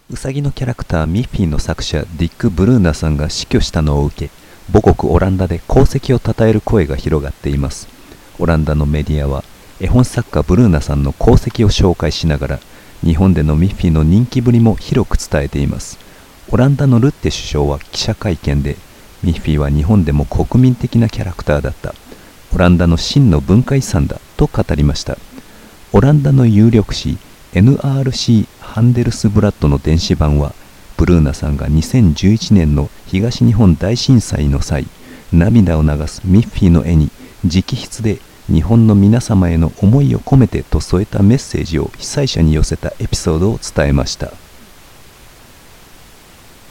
ウサギのキャラクターミッフィーの作者ディック・ブルーナさんが死去したのを受け、母国オランダで功績を称える声が広がっています。オランダのメディアは絵本作家ブルーナさんの功績を紹介しながら、日本でのミッフィーの人気ぶりも広く伝えています。オランダのルッテ首相は記者会見で、ミッフィーは日本でも国民的なキャラクターだった。オランダの真の文化遺産だと語りました。オランダの有力紙 NRC ハンデルスブラッドの電子版は、ブルーナさんが2011年の東日本大震災の際、涙を流すミッフィーの絵に直筆で日本の皆様への思いを込めてと添えたメッセージを被災者に寄せたエピソードを伝えました。